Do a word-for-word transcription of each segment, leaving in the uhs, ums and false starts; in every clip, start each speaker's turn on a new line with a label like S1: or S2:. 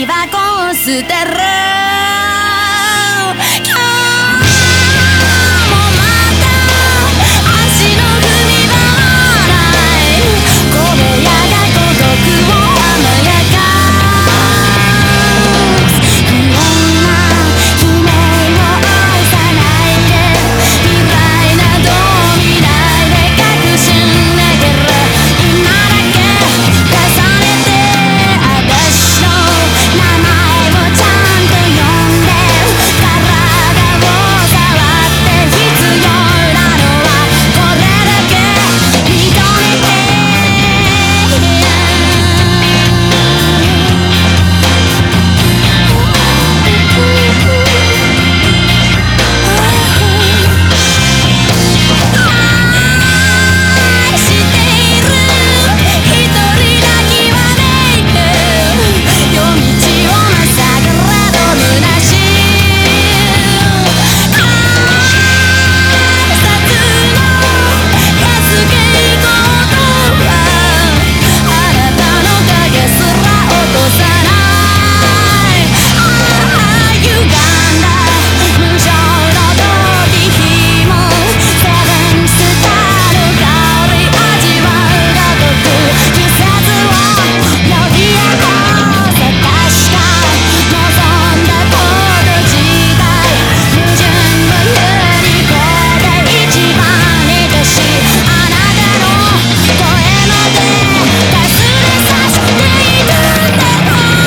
S1: ビ箱を捨てる。今日もまた足の踏み場はない小部屋が孤独を甘やかす。不穏な悲鳴を愛さないで、未来など見ないで確信できる。今だけ重ねて私の名前をちゃんと呼んで、体を触って必要なのはこれだけ認めて。愛している一人だけはねえ。夜道をまさぐれど虚しい挨拶の安けいことはあなたの影すら落とさない。ああ歪んだ無情の時日もセブンスターの香り味わうがとく季節を呼び起こせ。確か望んだこと自体矛盾を言うにこで一番愛しいあなたの声までかすれさせているんだろう。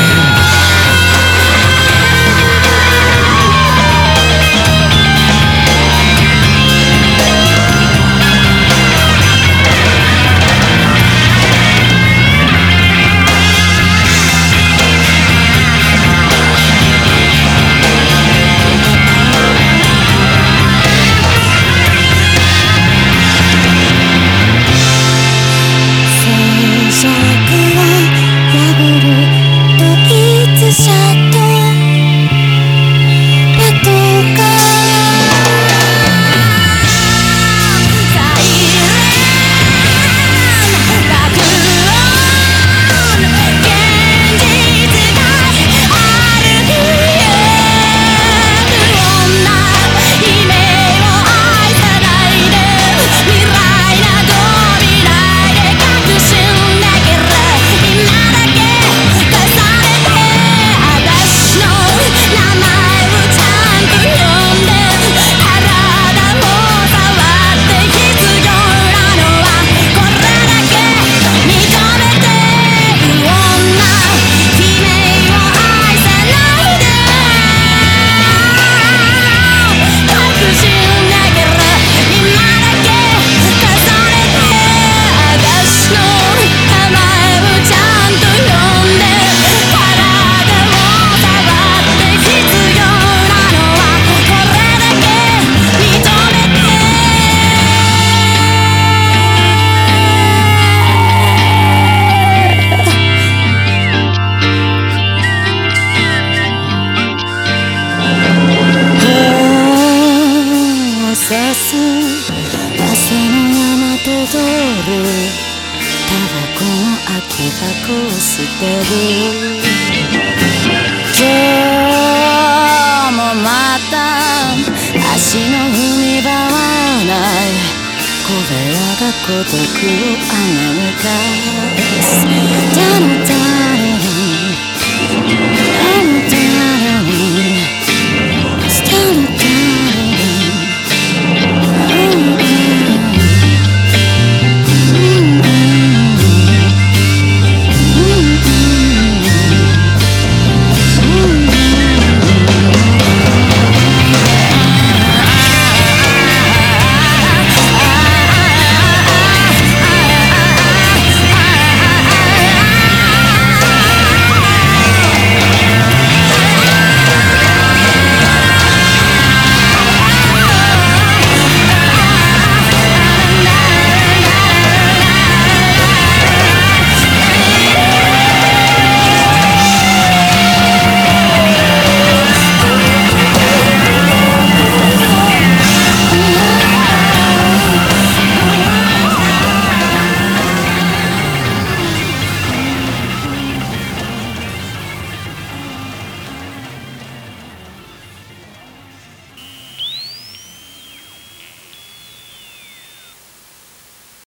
S1: 静寂を破るドイツ車とパトカー。サイレン爆音現実が歩きゆく。不穏な悲鳴を愛さないで、未来など見ないで確信できる。今だけ重ねて私の名前をちゃんと呼んで、体を触って必要なのはこれだけ認めて。不穏な悲鳴を愛さないで確信できる。今だけ重ねて私の名前をちゃんと呼んで、体を触って必要なのはこれだけ認めて。せす朝の山と通るタバコの空き箱を捨てる。今日もまた足の踏み場はない小部屋が孤独をあがめかす。